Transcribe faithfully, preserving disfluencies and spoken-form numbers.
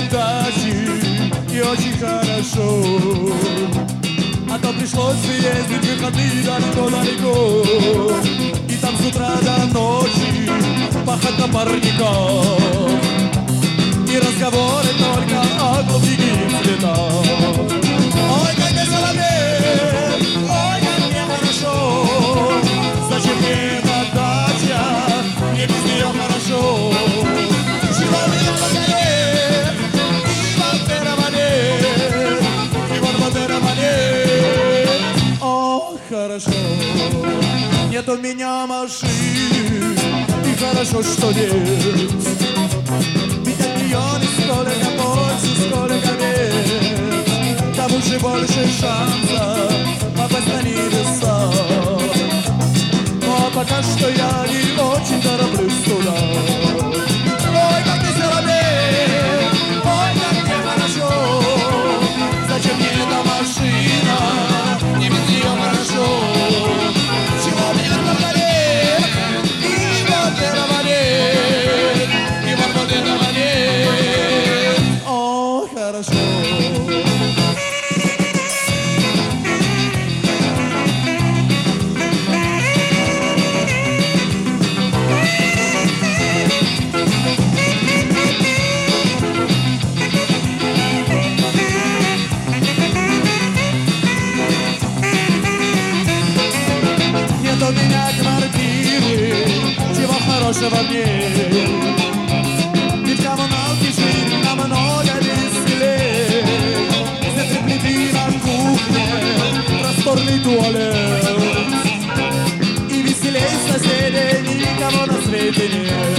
удачи и очень хорошо. А то пришлось съездить в выходные далеко-далеко, и там с утра до ночи пахать на парниках, и разговоры только о голубых цветах. Ой, как весело мне, ой, как мне хорошо, зачем мне эта дача, мне без нее хорошо. Живу я на горе, и вот это мне, и вот вот это мне. О, хорошо, нет у меня машины, и хорошо, что нет. Ведь от нее не столько пользы, сколько нет. Там уже больше шансов попасть на небеса. Но пока что я не очень тороплюсь туда. Ой, как весело мне, ой, как мне хорошо. Зачем мне эта машина, мне без нее хорошо. Чего мне только нет, и вот этого нет, и вот вот этого нет. О, хорошо. Нет у меня квартиры, чего хорошего мне. Ведь коммуналки жить намного веселее. Если плиты на кухне, просторный туалет, и веселей соседей никого на свете нет.